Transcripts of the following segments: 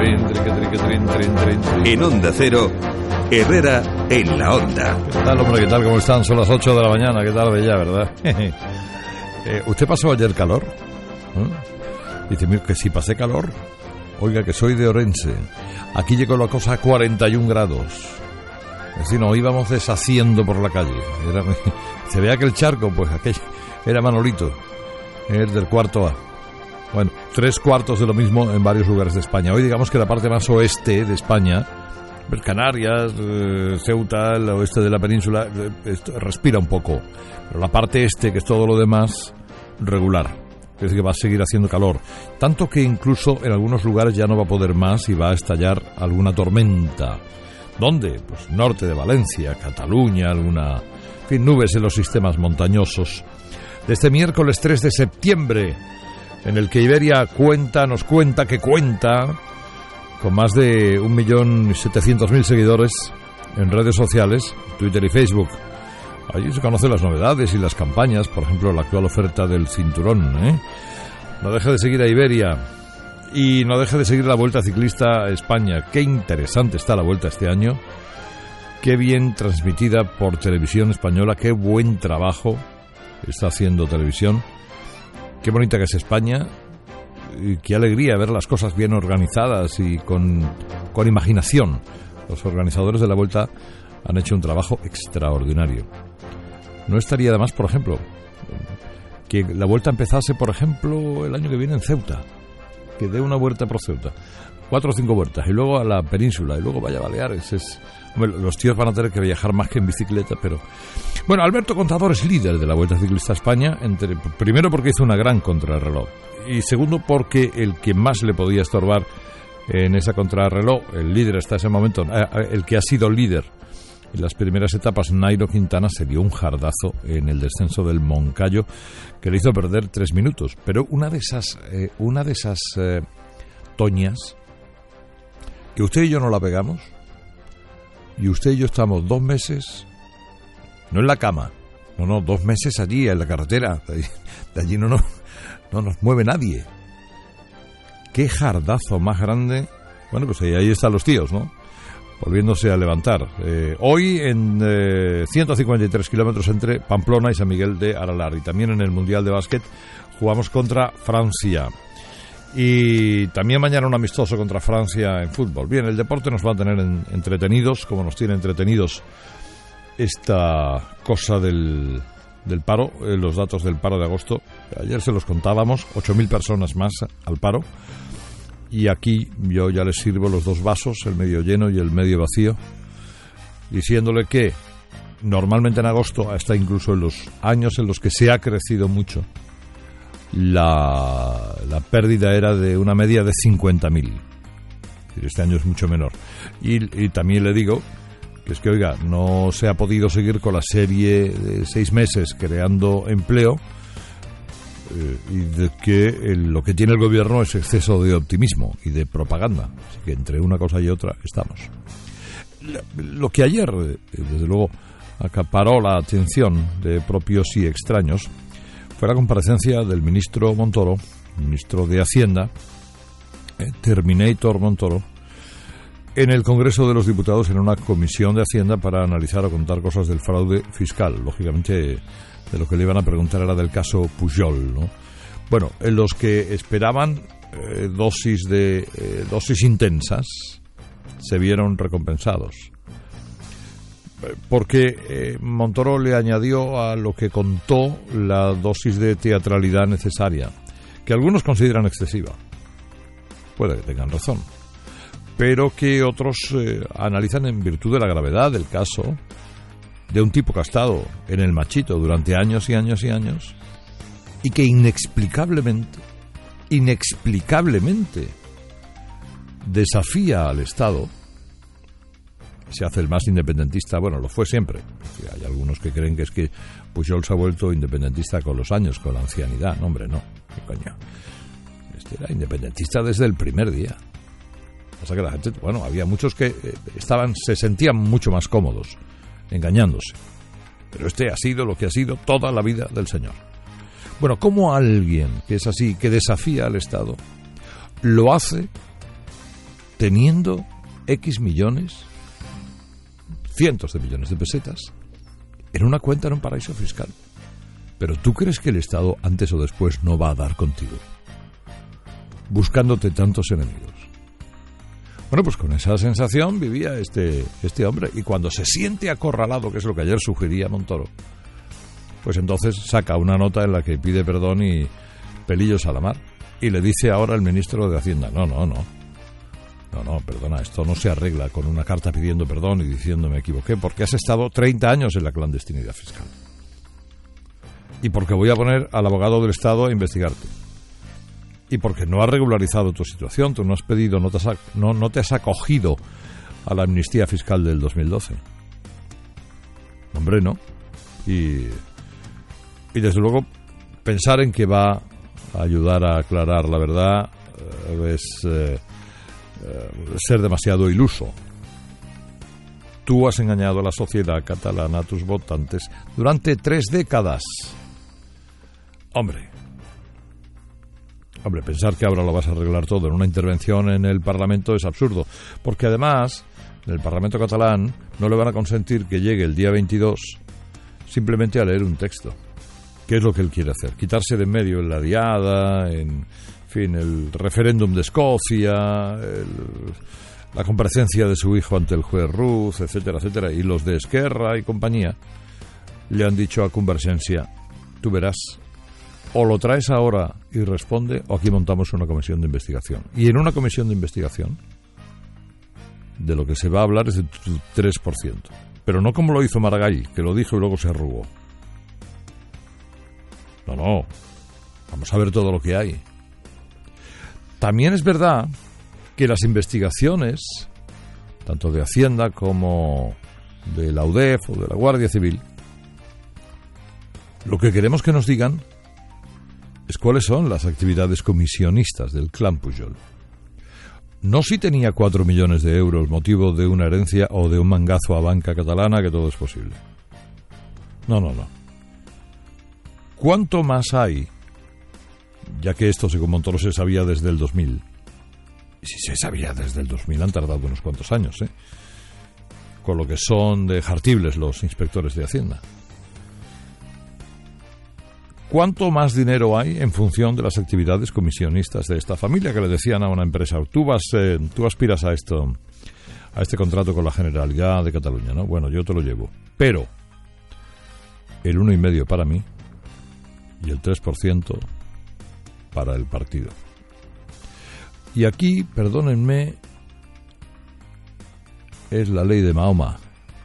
En Onda Cero, Herrera en la Onda. ¿Qué tal, hombre? ¿Qué tal? ¿Cómo están? Son las 8 de la mañana. ¿Qué tarde ya, verdad? ¿Usted pasó ayer calor? Dice, que si pasé calor. Oiga, que soy de Orense. Aquí llegó la cosa a 41 grados. Es decir, nos íbamos deshaciendo por la calle. Se veía que el charco, pues aquello era Manolito, el del cuarto A. Bueno, 3/4 de lo mismo en varios lugares de España. Hoy digamos que la parte más oeste de España, Canarias, Ceuta, el oeste de la península, respira un poco. Pero la parte este, que es todo lo demás, regular. Es decir, que va a seguir haciendo calor. Tanto que incluso en algunos lugares ya no va a poder más y va a estallar alguna tormenta. ¿Dónde? Pues norte de Valencia, Cataluña, alguna... En fin, nubes en los sistemas montañosos. De este miércoles 3 de septiembre, en el que Iberia nos cuenta con más de 1.700.000 seguidores en redes sociales, Twitter y Facebook. Allí se conocen las novedades y las campañas, por ejemplo, la actual oferta del cinturón. No deje de seguir a Iberia y no deje de seguir la Vuelta Ciclista a España. Qué interesante está la Vuelta este año, qué bien transmitida por Televisión Española, qué buen trabajo está haciendo Televisión. Qué bonita que es España y qué alegría ver las cosas bien organizadas y con imaginación. Los organizadores de la Vuelta han hecho un trabajo extraordinario. No estaría de más, por ejemplo, que la Vuelta empezase, por ejemplo, el año que viene en Ceuta, que dé una vuelta por Ceuta, 4 o 5 vueltas, y luego a la península, y luego vaya a Baleares. Hombre, los tíos van a tener que viajar más que en bicicleta, pero... Bueno, Alberto Contador es líder de la Vuelta Ciclista a España, primero porque hizo una gran contrarreloj, y segundo porque el que más le podía estorbar en esa contrarreloj, el líder hasta ese momento, el que ha sido líder en las primeras etapas, Nairo Quintana, se dio un jardazo en el descenso del Moncayo que le hizo perder 3 minutos. Pero una de esas toñas que usted y yo no la pegamos, y usted y yo estamos 2 meses, no en la cama, 2 meses allí en la carretera, de allí no nos mueve nadie. Qué jardazo más grande. Bueno, pues ahí están los tíos, ¿no? Volviéndose a levantar. Hoy en 153 kilómetros entre Pamplona y San Miguel de Aralar. Y también en el Mundial de Básquet jugamos contra Francia. Y también mañana un amistoso contra Francia en fútbol. Bien, el deporte nos va a tener entretenidos, como nos tiene entretenidos esta cosa del paro, los datos del paro de agosto. Ayer se los contábamos, 8.000 personas más al paro. Y aquí yo ya les sirvo los 2 vasos, el medio lleno y el medio vacío, diciéndole que normalmente en agosto, hasta incluso en los años en los que se ha crecido mucho, la pérdida era de una media de 50.000. Este año es mucho menor. Y también le digo que es que, oiga, no se ha podido seguir con la serie de 6 meses creando empleo, y de que lo que tiene el gobierno es exceso de optimismo y de propaganda. Así que entre una cosa y otra estamos. Lo que ayer, desde luego, acaparó la atención de propios y extraños fue la comparecencia del ministro Montoro, ministro de Hacienda, Terminator Montoro, en el Congreso de los Diputados, en una comisión de Hacienda para analizar o contar cosas del fraude fiscal. Lógicamente, de lo que le iban a preguntar era del caso Pujol, ¿no? Bueno, en los que esperaban dosis intensas se vieron recompensados, porque Montoro le añadió a lo que contó la dosis de teatralidad necesaria, que algunos consideran excesiva. Puede que tengan razón, pero que otros analizan en virtud de la gravedad del caso, de un tipo que ha estado en el machito durante años y años y años, y que inexplicablemente desafía al Estado, se hace el más independentista. Bueno, lo fue siempre. Hay algunos que creen que es que Pujol se ha vuelto independentista con los años, con la ancianidad. No, hombre, no. ¿Qué coño? Este era independentista desde el primer día. O sea que la gente, bueno, había muchos que se sentían mucho más cómodos engañándose. Pero este ha sido lo que ha sido toda la vida del señor. Bueno, ¿cómo alguien que es así, que desafía al Estado, lo hace teniendo X millones, cientos de millones de pesetas, en una cuenta en un paraíso fiscal. Pero ¿tú crees que el Estado, antes o después, no va a dar contigo? Buscándote tantos enemigos. Bueno, pues con esa sensación vivía este hombre. Y cuando se siente acorralado, que es lo que ayer sugería Montoro, pues entonces saca una nota en la que pide perdón y pelillos a la mar. Y le dice ahora al ministro de Hacienda, no, perdona, esto no se arregla con una carta pidiendo perdón y diciendo me equivoqué, porque has estado 30 años en la clandestinidad fiscal. Y porque voy a poner al abogado del Estado a investigarte. Y porque no has regularizado tu situación, tú no has pedido, no te has acogido a la amnistía fiscal del 2012. Hombre, no. Y desde luego pensar en que va a ayudar a aclarar la verdad es ser demasiado iluso. Tú has engañado a la sociedad catalana, a tus votantes, durante 3 décadas. Hombre, pensar que ahora lo vas a arreglar todo en una intervención en el Parlamento es absurdo, porque además en el Parlamento catalán no le van a consentir que llegue el día 22 simplemente a leer un texto, que es lo que él quiere hacer, quitarse de en medio la diada, en fin, el referéndum de Escocia, la comparecencia de su hijo ante el juez Ruz, etcétera, etcétera, y los de Esquerra y compañía le han dicho a Convergencia, tú verás, o lo traes ahora y responde, o aquí montamos una comisión de investigación. Y en una comisión de investigación, de lo que se va a hablar es de tu 3%. Pero no como lo hizo Maragall, que lo dijo y luego se arrugó. No. Vamos a ver todo lo que hay. También es verdad que las investigaciones, tanto de Hacienda como de la UDEF o de la Guardia Civil, lo que queremos que nos digan es cuáles son las actividades comisionistas del clan Pujol. No si tenía 4 millones de euros motivo de una herencia o de un mangazo a banca catalana, que todo es posible. No. ¿Cuánto más hay? Ya que esto, según Montoro, se sabía desde el 2000. Y si se sabía desde el 2000, han tardado unos cuantos años, con lo que son de jartibles los inspectores de Hacienda. ¿Cuánto más dinero hay en función de las actividades comisionistas de esta familia? Que le decían a una empresa, tú aspiras a este contrato con la Generalidad de Cataluña, ¿no? Bueno, yo te lo llevo. Pero el 1,5% para mí y el 3% para el partido. Y aquí, perdónenme, es la ley de Mahoma.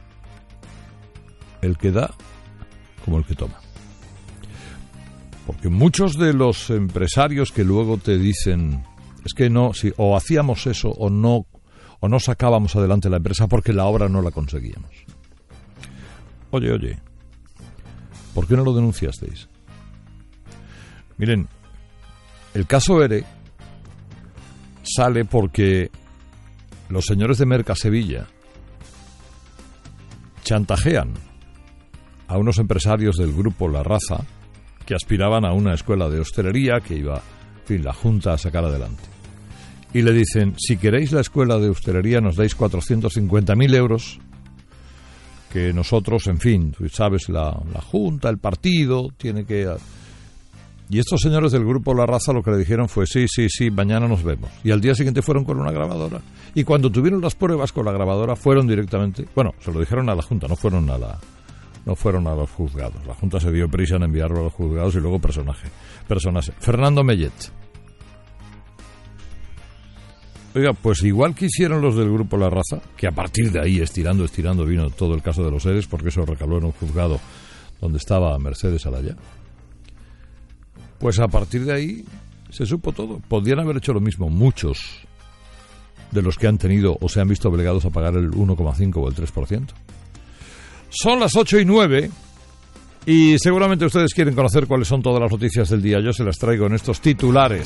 El que da como el que toma. Porque muchos de los empresarios que luego te dicen es que no, si o hacíamos eso o no sacábamos adelante la empresa porque la obra no la conseguíamos. Oye, ¿por qué no lo denunciasteis? Miren, el caso ERE sale porque los señores de Merca Sevilla chantajean a unos empresarios del grupo La Raza que aspiraban a una escuela de hostelería que iba, en fin, la Junta a sacar adelante. Y le dicen, si queréis la escuela de hostelería nos dais 450.000 euros, que nosotros, en fin, tú sabes, la Junta, el partido, tiene que... Y estos señores del grupo La Raza lo que le dijeron fue, sí, mañana nos vemos. Y al día siguiente fueron con una grabadora. Y cuando tuvieron las pruebas con la grabadora, fueron directamente... Bueno, se lo dijeron a la Junta, no fueron a los juzgados. La Junta se dio prisa en enviarlo a los juzgados y luego personas. Fernando Mellet. Oiga, pues igual que hicieron los del grupo La Raza, que a partir de ahí, estirando, vino todo el caso de los ERES, porque eso recaló en un juzgado donde estaba Mercedes Alaya. Pues a partir de ahí se supo todo. Podrían haber hecho lo mismo muchos de los que han tenido o se han visto obligados a pagar el 1,5 o el 3%. Son las 8:09 y seguramente ustedes quieren conocer cuáles son todas las noticias del día. Yo se las traigo en estos titulares.